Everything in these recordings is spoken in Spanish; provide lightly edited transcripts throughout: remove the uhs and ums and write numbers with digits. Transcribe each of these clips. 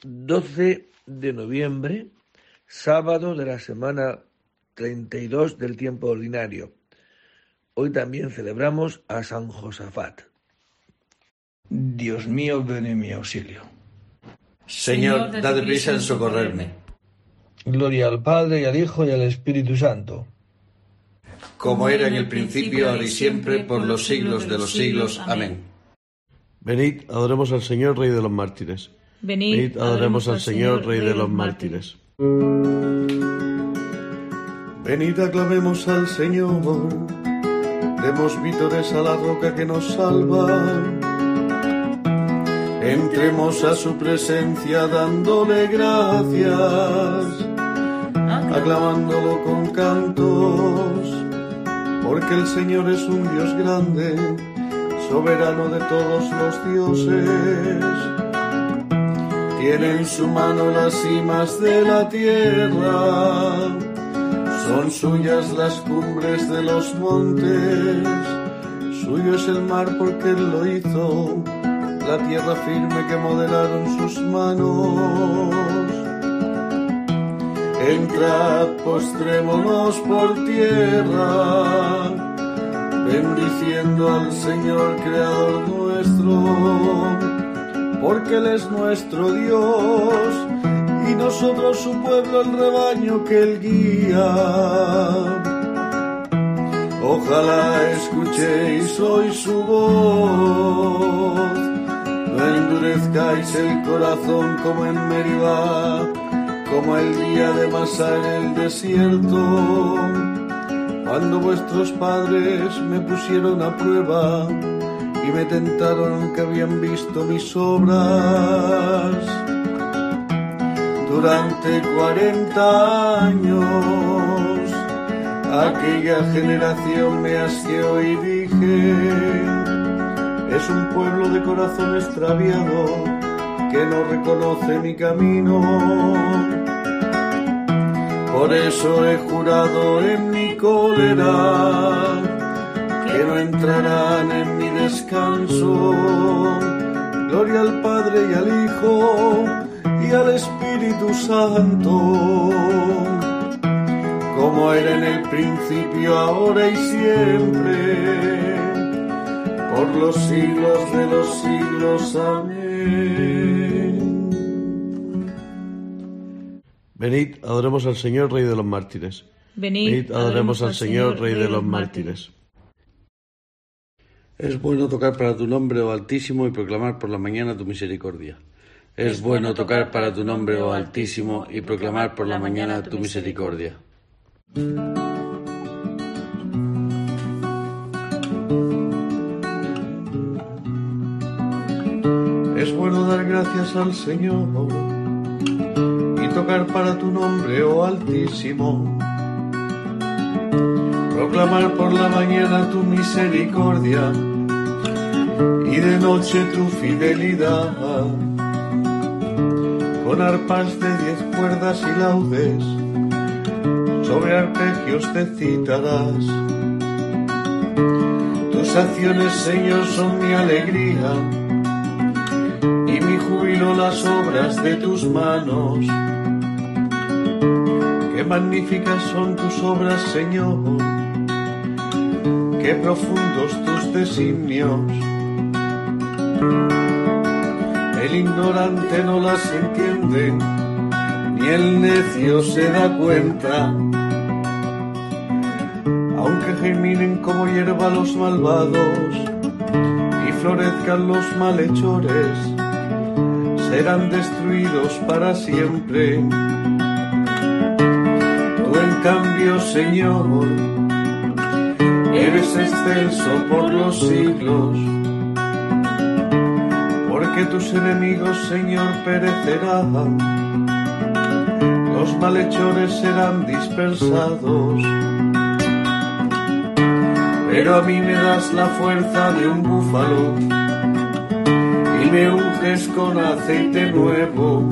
12 de noviembre, sábado de la semana 32 del tiempo ordinario. Hoy también celebramos a San Josafat. Dios mío, ven en mi auxilio. Señor, dad prisa en socorrerme. Gloria al Padre, y al Hijo, y al Espíritu Santo. Como era en el principio, ahora y siempre, por los siglos de los siglos. Amén. Venid, adoremos al Señor, Rey de los mártires. Venid, adoremos al Señor, Rey de los mártires. Venid, aclamemos al Señor, demos vítores a la roca que nos salva. Entremos a su presencia dándole gracias, aclamándolo con cantos, porque el Señor es un Dios grande, soberano de todos los dioses. Tiene en su mano las cimas de la tierra, son suyas las cumbres de los montes, suyo es el mar porque Él lo hizo, la tierra firme que modelaron sus manos. Entrad, postrémonos por tierra, bendiciendo al Señor Creador nuestro, porque Él es nuestro Dios, y nosotros su pueblo, el rebaño que Él guía. Ojalá escuchéis hoy su voz, no endurezcáis el corazón como en Meribá, como el día de Masá en el desierto, cuando vuestros padres me pusieron a prueba y me tentaron aunque habían visto mis obras. Durante 40 años aquella generación me asqueó y dije: es un pueblo de corazón extraviado que no reconoce mi camino. Por eso he jurado en mi cólera que no entrarán en mi descanso. Gloria al Padre y al Hijo y al Espíritu Santo, como era en el principio, ahora y siempre, por los siglos de los siglos. Amén. Venid, adoremos al Señor, Rey de los mártires. Venid, adoremos al Señor, Rey de los mártires. Es bueno tocar para tu nombre, oh Altísimo, y proclamar por la mañana tu misericordia. Es bueno tocar para tu nombre, oh Altísimo, y proclamar por la mañana tu misericordia. Es bueno dar gracias al Señor y tocar para tu nombre, oh Altísimo. Proclamar por la mañana tu misericordia y de noche tu fidelidad. Con arpas de 10 cuerdas y laudes, sobre arpegios te citarás. Tus acciones, Señor, son mi alegría, y mi júbilo las obras de tus manos. Qué magníficas son tus obras, Señor, qué profundos tus designios. El ignorante no las entiende, ni el necio se da cuenta. Aunque germinen como hierba los malvados y florezcan los malhechores, serán destruidos para siempre. Tú, en cambio, Señor, eres excelso por los siglos. Porque tus enemigos, Señor, perecerán, los malhechores serán dispersados. Pero a mí me das la fuerza de un búfalo y me unges con aceite nuevo.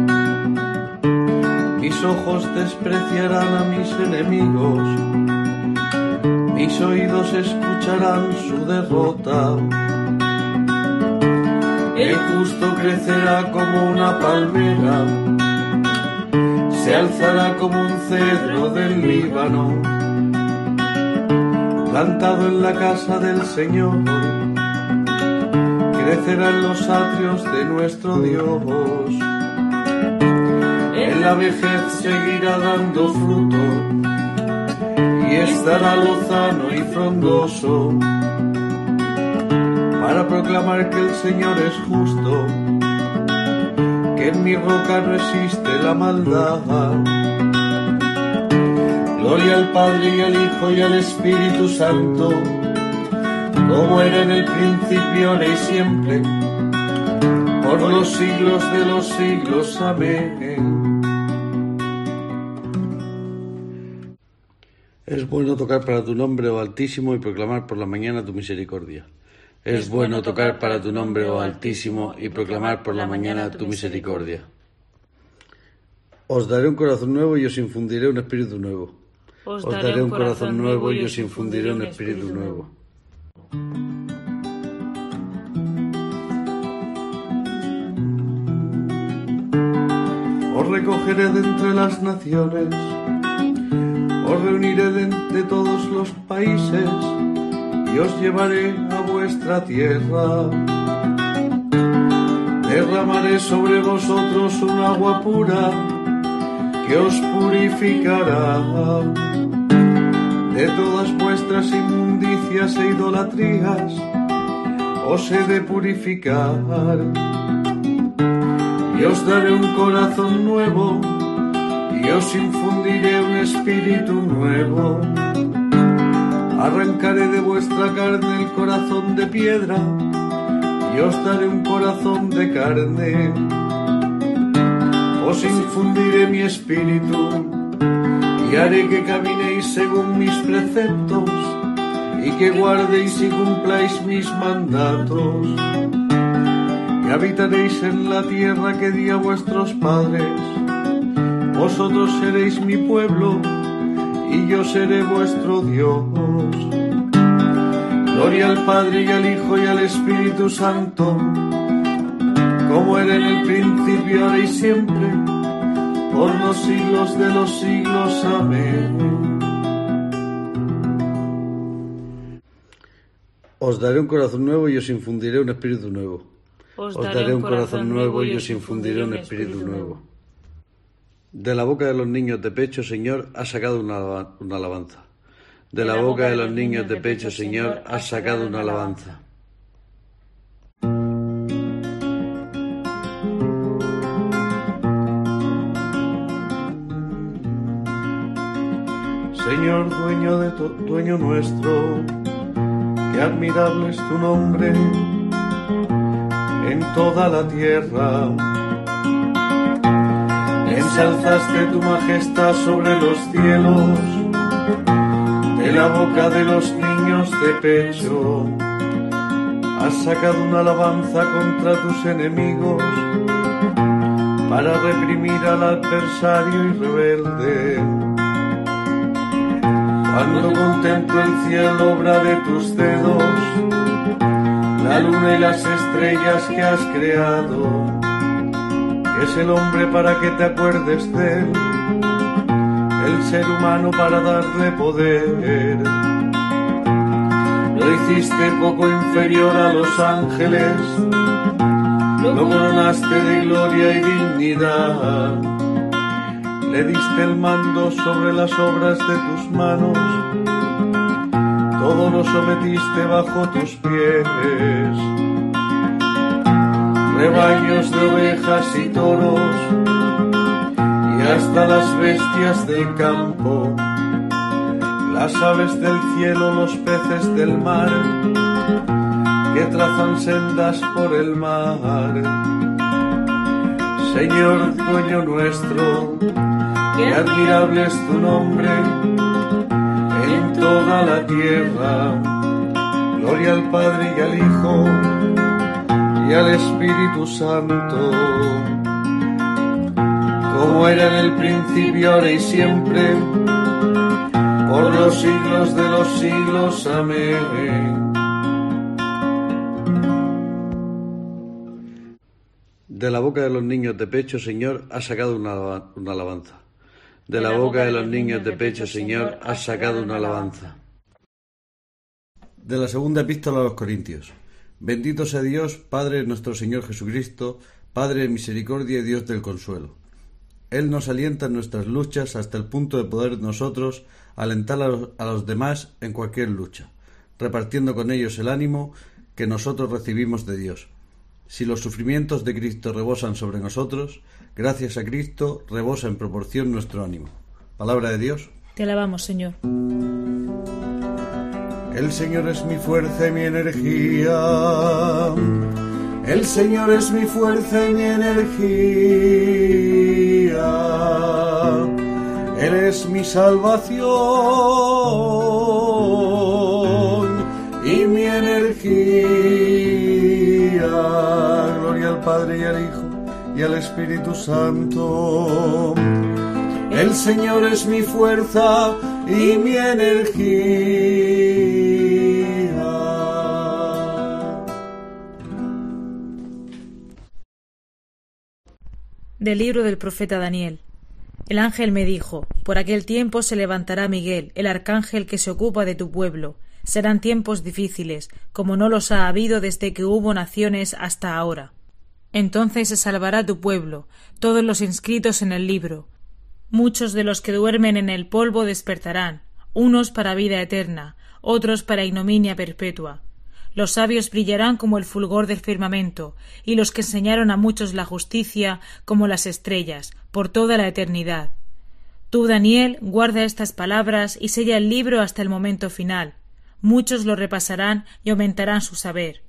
Mis ojos despreciarán a mis enemigos, mis oídos escucharán su derrota. El justo crecerá como una palmera, se alzará como un cedro del Líbano, plantado en la casa del Señor, crecerá en los atrios de nuestro Dios. En la vejez seguirá dando fruto y estará lozano y frondoso, para proclamar que el Señor es justo, que en mi roca no existe la maldad. Gloria al Padre y al Hijo y al Espíritu Santo, como era en el principio, ahora y siempre, por los siglos de los siglos. Amén. Es bueno tocar para tu nombre, oh Altísimo, y proclamar por la mañana tu misericordia. Es bueno tocar para tu nombre, oh Altísimo, y proclamar por la mañana tu misericordia. Os daré un corazón nuevo y os infundiré un espíritu nuevo. Os daré un corazón nuevo y os infundiré un espíritu nuevo. Os recogeré de entre las naciones, os reuniré de todos los países, y os llevaré a vuestra tierra. Derramaré sobre vosotros un agua pura que os purificará de todas vuestras inmundicias e idolatrías. Os he de purificar y os daré un corazón nuevo y os infundiré un espíritu nuevo. Arrancaré de vuestra carne el corazón de piedra y os daré un corazón de carne. Os infundiré mi espíritu y haré que caminéis según mis preceptos y que guardéis y cumpláis mis mandatos. Y habitaréis en la tierra que di a vuestros padres. Vosotros seréis mi pueblo y yo seré vuestro Dios. Gloria al Padre y al Hijo y al Espíritu Santo, como era en el principio, ahora y siempre, por los siglos de los siglos. Amén. Os daré un corazón nuevo y os infundiré un espíritu nuevo. Os daré un corazón nuevo y os infundiré un espíritu nuevo. De la boca de los niños de pecho, Señor, has sacado una alabanza. De la boca de los niños de pecho, Señor, has sacado una alabanza. Señor, dueño nuestro, qué admirable es tu nombre en toda la tierra. Ensalzaste tu majestad sobre los cielos, de la boca de los niños de pecho. Has sacado una alabanza contra tus enemigos, para reprimir al adversario y rebelde. Cuando contemplo el cielo, obra de tus dedos, la luna y las estrellas que has creado, es el hombre para que te acuerdes de él, el ser humano para darle poder. Lo hiciste poco inferior a los ángeles, lo coronaste de gloria y dignidad. Le diste el mando sobre las obras de tus manos, todo lo sometiste bajo tus pies. Rebaños de ovejas y toros, y hasta las bestias del campo, las aves del cielo, los peces del mar, que trazan sendas por el mar. Señor, dueño nuestro, qué admirable es tu nombre en toda la tierra. Gloria al Padre y al Hijo y al Espíritu Santo, como era en el principio, ahora y siempre, por los siglos de los siglos. Amén. De la boca de los niños de pecho, Señor, has sacado una alabanza. De la boca de los niños de pecho, Señor, has sacado una alabanza. De la segunda epístola a los Corintios. Bendito sea Dios, Padre de nuestro Señor Jesucristo, Padre de misericordia y Dios del consuelo. Él nos alienta en nuestras luchas hasta el punto de poder nosotros alentar a los demás en cualquier lucha, repartiendo con ellos el ánimo que nosotros recibimos de Dios. Si los sufrimientos de Cristo rebosan sobre nosotros, gracias a Cristo rebosa en proporción nuestro ánimo. Palabra de Dios. Te alabamos, Señor. El Señor es mi fuerza y mi energía. El Señor es mi fuerza y mi energía. Él es mi salvación y mi energía. Gloria al Padre y al Hijo y al Espíritu Santo. El Señor es mi fuerza y mi energía. Del libro del profeta Daniel. El ángel me dijo: por aquel tiempo se levantará Miguel, el arcángel que se ocupa de tu pueblo. Serán tiempos difíciles, como no los ha habido desde que hubo naciones hasta ahora. Entonces se salvará tu pueblo, todos los inscritos en el libro. Muchos de los que duermen en el polvo despertarán, unos para vida eterna, otros para ignominia perpetua. Los sabios brillarán como el fulgor del firmamento, y los que enseñaron a muchos la justicia como las estrellas, por toda la eternidad. Tú, Daniel, guarda estas palabras y sella el libro hasta el momento final. Muchos lo repasarán y aumentarán su saber.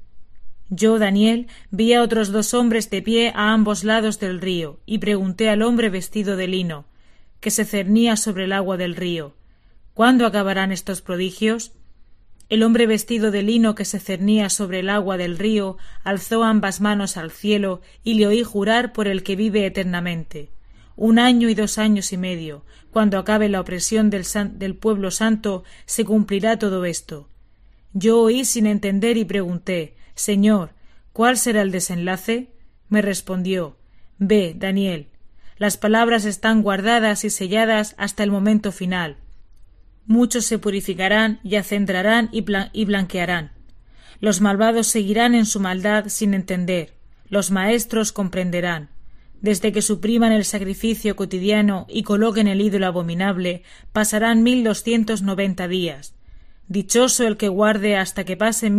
Yo, Daniel, vi a otros 2 hombres de pie a ambos lados del río, y pregunté al hombre vestido de lino, que se cernía sobre el agua del río: ¿cuándo acabarán estos prodigios? El hombre vestido de lino que se cernía sobre el agua del río alzó ambas manos al cielo y le oí jurar por el que vive eternamente: 1 año y 2 años y medio, cuando acabe la opresión del pueblo santo, se cumplirá todo esto. Yo oí sin entender y pregunté: Señor, ¿cuál será el desenlace? Me respondió: Ve, Daniel, las palabras están guardadas y selladas hasta el momento final. Muchos se purificarán y acendrarán y blanquearán. Los malvados seguirán en su maldad sin entender. Los maestros comprenderán. Desde que supriman el sacrificio cotidiano y coloquen el ídolo abominable, pasarán 1290 días. Dichoso el que guarde hasta que pasen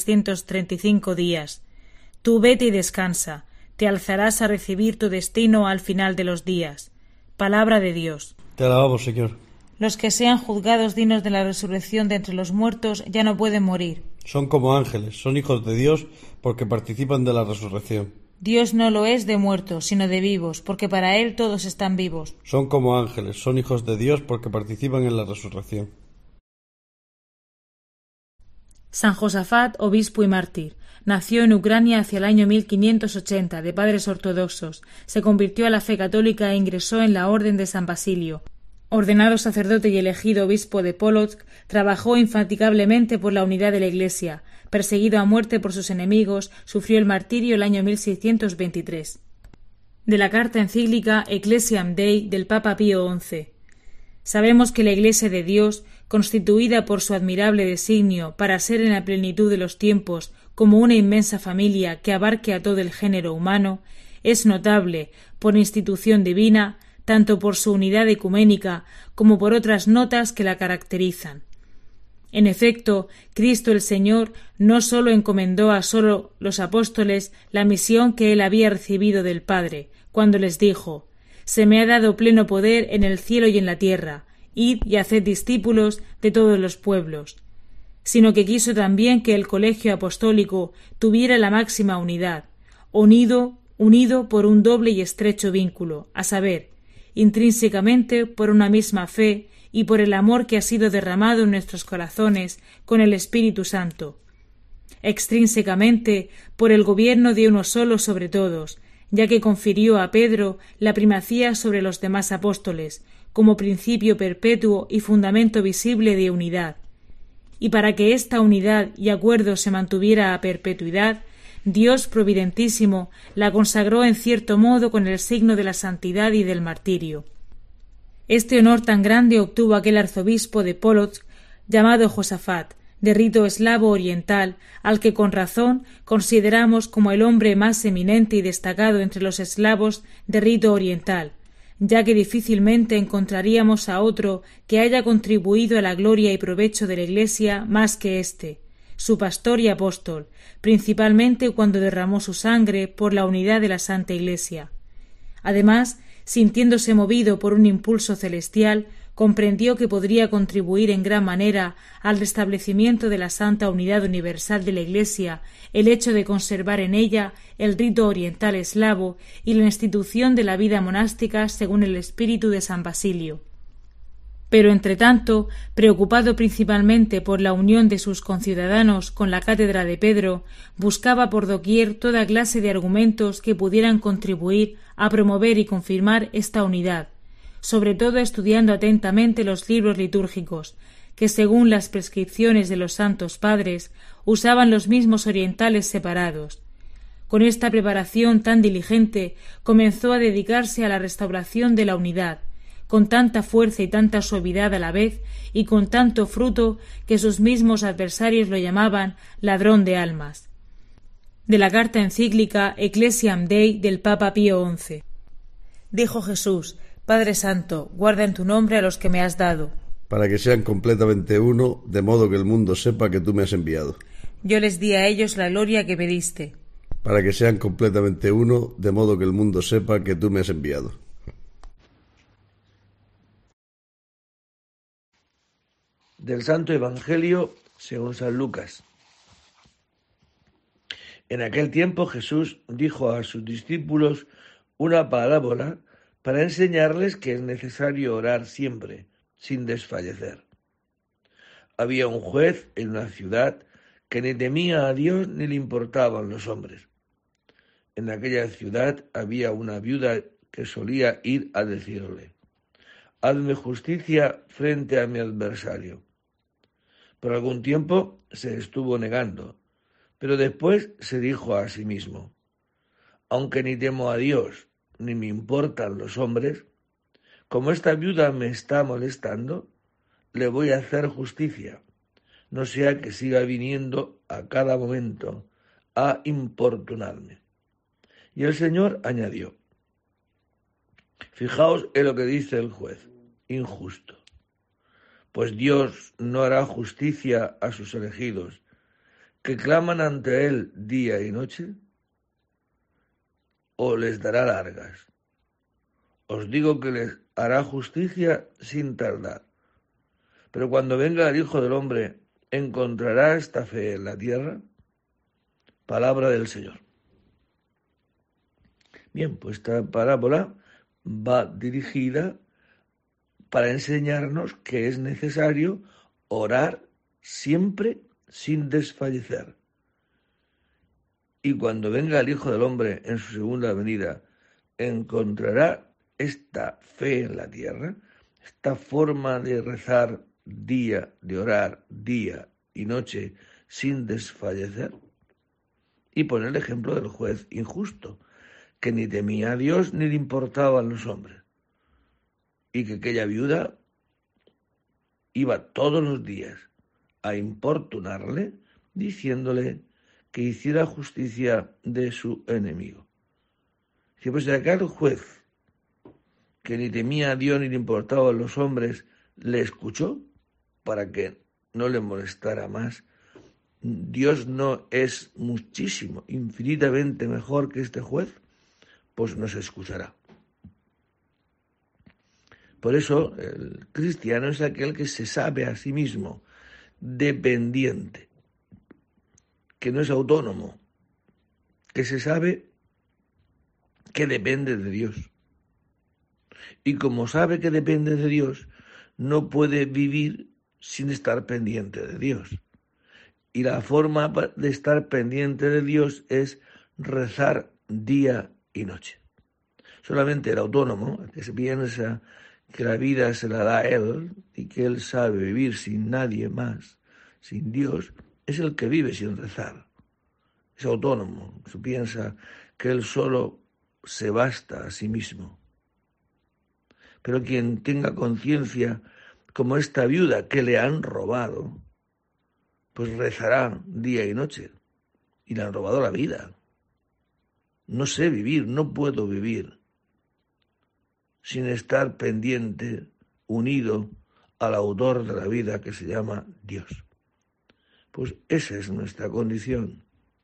1335 días. Tú vete y descansa. Te alzarás a recibir tu destino al final de los días. Palabra de Dios. Te alabamos, Señor. Los que sean juzgados dignos de la resurrección de entre los muertos ya no pueden morir. Son como ángeles, son hijos de Dios porque participan de la resurrección. Dios no lo es de muertos, sino de vivos, porque para Él todos están vivos. Son como ángeles, son hijos de Dios porque participan en la resurrección. San Josafat, obispo y mártir. Nació en Ucrania hacia el año 1580, de padres ortodoxos. Se convirtió a la fe católica e ingresó en la Orden de San Basilio. Ordenado sacerdote y elegido obispo de Polotsk, trabajó infatigablemente por la unidad de la Iglesia. Perseguido a muerte por sus enemigos, sufrió el martirio el año 1623. De la carta encíclica Ecclesiam Dei del Papa Pío XI. Sabemos que la Iglesia de Dios, constituida por su admirable designio para ser en la plenitud de los tiempos como una inmensa familia que abarque a todo el género humano, es notable, por institución divina, tanto por su unidad ecuménica como por otras notas que la caracterizan. En efecto, Cristo el Señor no sólo encomendó a sólo los apóstoles la misión que él había recibido del Padre, cuando les dijo: «Se me ha dado pleno poder en el cielo y en la tierra, id y haced discípulos de todos los pueblos», sino que quiso también que el colegio apostólico tuviera la máxima unidad, unido por un doble y estrecho vínculo, a saber, intrínsecamente por una misma fe y por el amor que ha sido derramado en nuestros corazones con el Espíritu Santo, extrínsecamente por el gobierno de uno solo sobre todos, ya que confirió a Pedro la primacía sobre los demás apóstoles, como principio perpetuo y fundamento visible de unidad. Y para que esta unidad y acuerdo se mantuviera a perpetuidad, Dios providentísimo la consagró en cierto modo con el signo de la santidad y del martirio. Este honor tan grande obtuvo aquel arzobispo de Polotsk llamado Josafat, de rito eslavo oriental, al que con razón consideramos como el hombre más eminente y destacado entre los eslavos de rito oriental, ya que difícilmente encontraríamos a otro que haya contribuido a la gloria y provecho de la Iglesia más que éste, su pastor y apóstol, principalmente cuando derramó su sangre por la unidad de la Santa Iglesia. Además, sintiéndose movido por un impulso celestial, comprendió que podría contribuir en gran manera al restablecimiento de la santa unidad universal de la Iglesia el hecho de conservar en ella el rito oriental eslavo y la institución de la vida monástica según el espíritu de San Basilio. Pero, entretanto, preocupado principalmente por la unión de sus conciudadanos con la cátedra de Pedro, buscaba por doquier toda clase de argumentos que pudieran contribuir a promover y confirmar esta unidad, sobre todo estudiando atentamente los libros litúrgicos, que según las prescripciones de los santos padres usaban los mismos orientales separados. Con esta preparación tan diligente comenzó a dedicarse a la restauración de la unidad, con tanta fuerza y tanta suavidad a la vez, y con tanto fruto que sus mismos adversarios lo llamaban ladrón de almas. De la carta encíclica Ecclesiam Dei del Papa Pío XI. Dijo Jesús: Padre Santo, guarda en tu nombre a los que me has dado, para que sean completamente uno, de modo que el mundo sepa que tú me has enviado. Yo les di a ellos la gloria que me diste, para que sean completamente uno, de modo que el mundo sepa que tú me has enviado. Del Santo Evangelio según San Lucas. En aquel tiempo Jesús dijo a sus discípulos una parábola para enseñarles que es necesario orar siempre, sin desfallecer. Había un juez en una ciudad que ni temía a Dios ni le importaban los hombres. En aquella ciudad había una viuda que solía ir a decirle: «Hazme justicia frente a mi adversario». Por algún tiempo se estuvo negando, pero después se dijo a sí mismo: «Aunque ni temo a Dios ni me importan los hombres, como esta viuda me está molestando, le voy a hacer justicia, no sea que siga viniendo a cada momento a importunarme». Y el Señor añadió: «Fijaos en lo que dice el juez injusto, pues Dios no hará justicia a sus elegidos, que claman ante Él día y noche, o les dará largas. Os digo que les hará justicia sin tardar. Pero cuando venga el Hijo del Hombre, ¿encontrará esta fe en la tierra?». Palabra del Señor. Bien, pues esta parábola va dirigida para enseñarnos que es necesario orar siempre sin desfallecer. Y cuando venga el Hijo del Hombre en su segunda venida, ¿encontrará esta fe en la tierra? Esta forma de rezar de orar día y noche sin desfallecer. Y pone el ejemplo del juez injusto, que ni temía a Dios ni le importaban los hombres. Y que aquella viuda iba todos los días a importunarle, diciéndole que hiciera justicia de su enemigo. Si pues aquel juez, que ni temía a Dios ni le importaban los hombres, le escuchó para que no le molestara más, Dios no es muchísimo, infinitamente mejor que este juez, pues nos escuchará. Por eso el cristiano es aquel que se sabe a sí mismo dependiente, que no es autónomo, que se sabe que depende de Dios. Y como sabe que depende de Dios, no puede vivir sin estar pendiente de Dios. Y la forma de estar pendiente de Dios es rezar día y noche. Solamente el autónomo, el que se piensa que la vida se la da a él y que él sabe vivir sin nadie más, sin Dios, es el que vive sin rezar. es autónomo, se piensa que él solo se basta a sí mismo. Pero quien tenga conciencia, como esta viuda que le han robado, pues rezará día y noche, y le han robado la vida. No sé vivir, no puedo vivir sin estar pendiente, unido al autor de la vida que se llama Dios. Pues esa es nuestra condición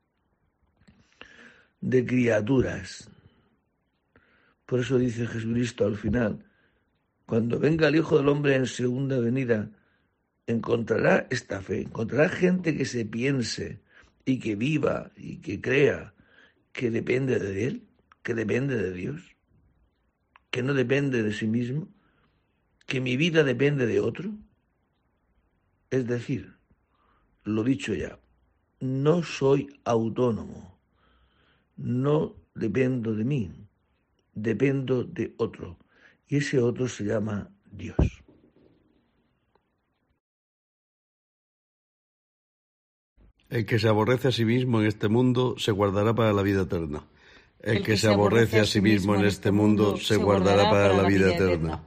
de criaturas. Por eso dice Jesucristo al final, cuando venga el Hijo del Hombre en segunda venida, encontrará esta fe, encontrará gente que se piense y que viva y que crea que depende de Él, que depende de Dios, que no depende de sí mismo, que mi vida depende de otro. Es decir, lo dicho ya, no soy autónomo, no dependo de mí, dependo de otro, y ese otro se llama Dios. El que se aborrece a sí mismo en este mundo se guardará para la vida eterna. El que se aborrece a sí mismo en este mundo se guardará para la vida eterna.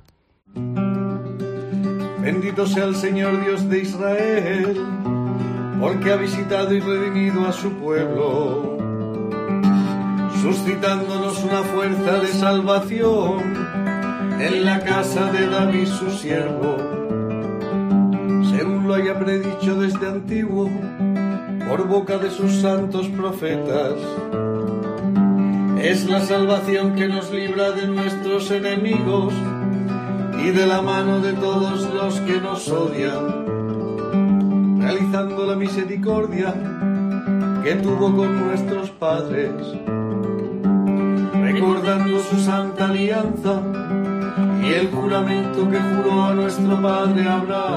Bendito sea el Señor Dios de Israel, porque ha visitado y redimido a su pueblo, suscitándonos una fuerza de salvación en la casa de David su siervo, según lo haya predicho desde antiguo por boca de sus santos profetas. Es la salvación que nos libra de nuestros enemigos y de la mano de todos los que nos odian, realizando la misericordia que tuvo con nuestros padres, recordando su santa alianza y el juramento que juró a nuestro padre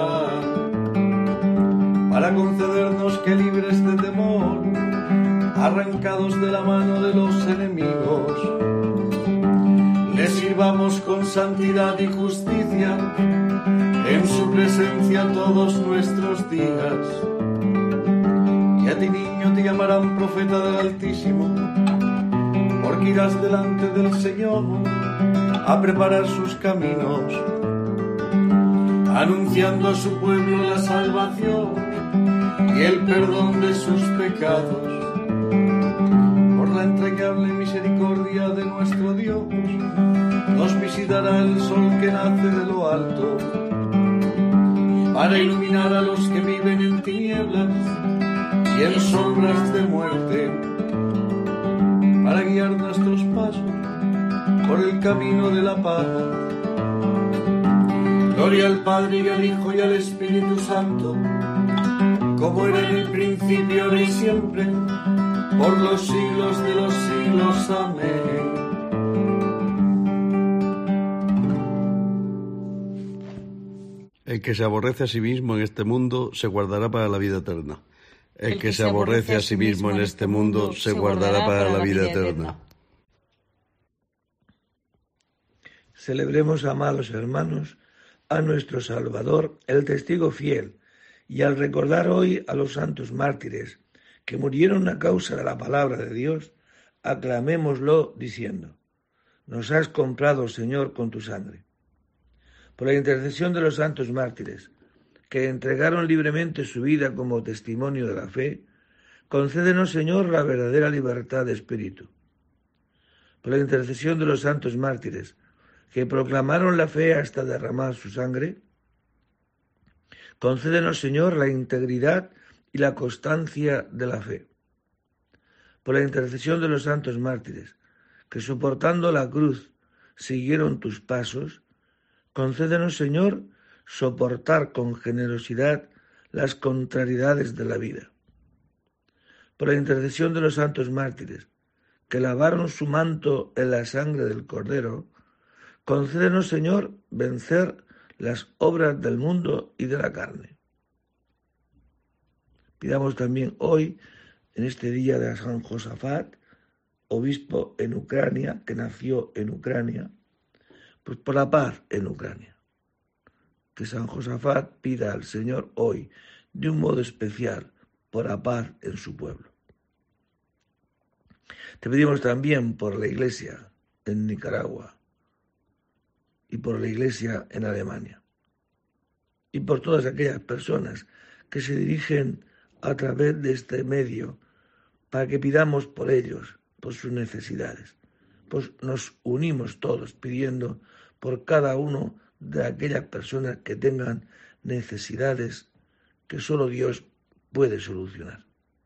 Abraham, para concedernos que, libres de temor, arrancados de la mano de los enemigos, le sirvamos con santidad y justicia en su presencia todos nuestros días. Y a ti, niño, te llamarán profeta del Altísimo, porque irás delante del Señor a preparar sus caminos, anunciando a su pueblo la salvación y el perdón de sus pecados. Por la entrañable misericordia de nuestro Dios, nos visitará el sol que nace de lo alto, para iluminar a los que viven en tinieblas y en sombras de muerte, para guiar nuestros pasos por el camino de la paz. Gloria al Padre y al Hijo y al Espíritu Santo, como era en el principio, ahora y siempre, por los siglos de los siglos. Amén. El que se aborrece a sí mismo en este mundo se guardará para la vida eterna. El que se aborrece a sí mismo en este mundo se guardará para la vida eterna. Celebremos, amados hermanos, a nuestro Salvador, el testigo fiel, y al recordar hoy a los santos mártires que murieron a causa de la palabra de Dios, aclamémoslo diciendo: nos has comprado, Señor, con tu sangre. Por la intercesión de los santos mártires, que entregaron libremente su vida como testimonio de la fe, concédenos, Señor, la verdadera libertad de espíritu. Por la intercesión de los santos mártires, que proclamaron la fe hasta derramar su sangre, concédenos, Señor, la integridad y la constancia de la fe. Por la intercesión de los santos mártires, que soportando la cruz siguieron tus pasos, concédenos, Señor, soportar con generosidad las contrariedades de la vida. Por la intercesión de los santos mártires, que lavaron su manto en la sangre del Cordero, concédenos, Señor, vencer las obras del mundo y de la carne. Pidamos también hoy, en este día de San Josafat, obispo en Ucrania, que nació en Ucrania, pues por la paz en Ucrania. Que San Josafat pida al Señor hoy, de un modo especial, por la paz en su pueblo. Te pedimos también por la Iglesia en Nicaragua y por la Iglesia en Alemania y por todas aquellas personas que se dirigen a través de este medio para que pidamos por ellos, por sus necesidades. Pues nos unimos todos pidiendo por cada uno de aquellas personas que tengan necesidades que solo Dios puede solucionar.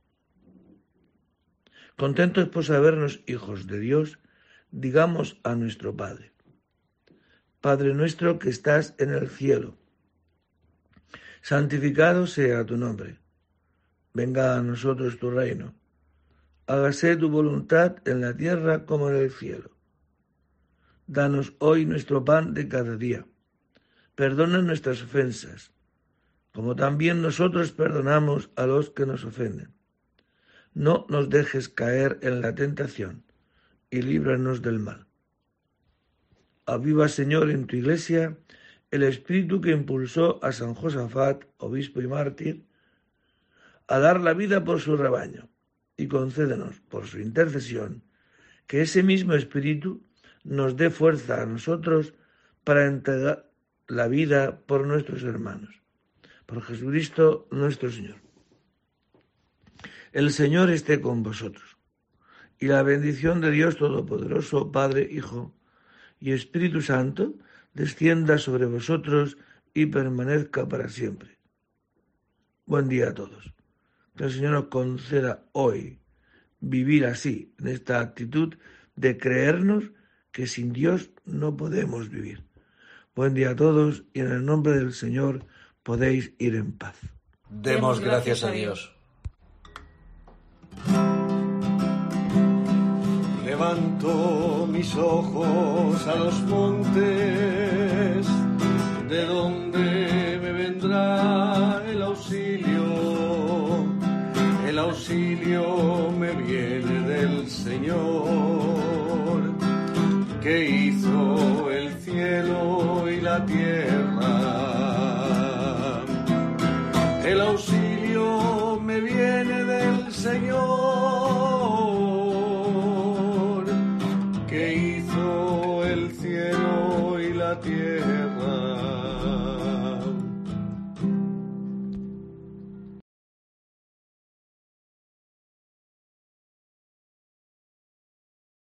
Contentos por sabernos hijos de Dios, digamos a nuestro Padre: Padre nuestro que estás en el cielo, santificado sea tu nombre. Venga a nosotros tu reino. Hágase tu voluntad en la tierra como en el cielo. Danos hoy nuestro pan de cada día. Perdona nuestras ofensas, como también nosotros perdonamos a los que nos ofenden. No nos dejes caer en la tentación, y líbranos del mal. Aviva, Señor, en tu Iglesia el espíritu que impulsó a San Josafat, obispo y mártir, a dar la vida por su rebaño, y concédenos, por su intercesión, que ese mismo espíritu nos dé fuerza a nosotros para entregar la vida por nuestros hermanos. Por Jesucristo nuestro Señor. El Señor esté con vosotros, y la bendición de Dios Todopoderoso, Padre, Hijo y Espíritu Santo, descienda sobre vosotros y permanezca para siempre. Buen día a todos. Que el Señor nos conceda hoy vivir así, en esta actitud de creernos que sin Dios no podemos vivir. Buen día a todos y en el nombre del Señor podéis ir en paz. Demos gracias a Dios. Levanto mis ojos a los montes, de donde me vendrá el auxilio. El auxilio me viene del Señor, que hizo el cielo y la tierra. El auxilio me viene del Señor, que hizo el cielo y la tierra.